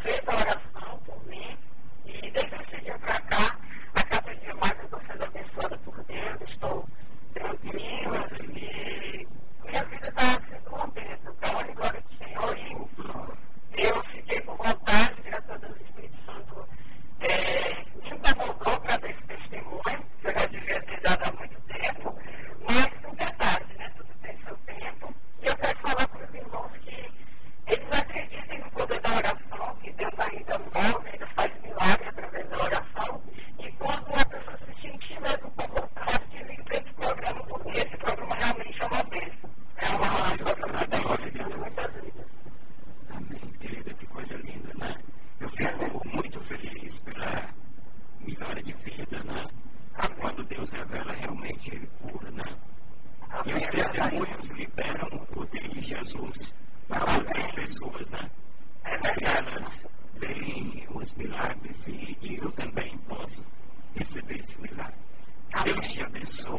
feito a oração por mim, e desde esse dia para cá, a cada dia mais eu estou sendo abençoada por Deus, estou tranquila, e minha vida está sendo uma bênção. Para onde glória do Senhor, e eu fiquei com vontade, graças a Deus, o Espírito Santo me incomodou para dar esse testemunho, que eu já devia ter dado há muito tempo, mas um detalhe, né? Tudo tem seu tempo, e eu quero falar para os irmãos que eles acreditem no poder da oração, que Deus ainda move, ainda faz milagre através da oração, e quando uma pessoa se sentir mesmo com vontade de vir para esse programa, porque esse programa realmente é uma bênção. É uma programa que abençoa muitas vidas. Amém, querida, que coisa linda, né? Eu fico muito feliz pela melhora de vida, né? Quando Deus revela, realmente Ele cura, né? E os testemunhos liberam o poder de Jesus para outras pessoas, né? Porque elas veem os milagres e eu também posso receber esse milagre. Deus te abençoe.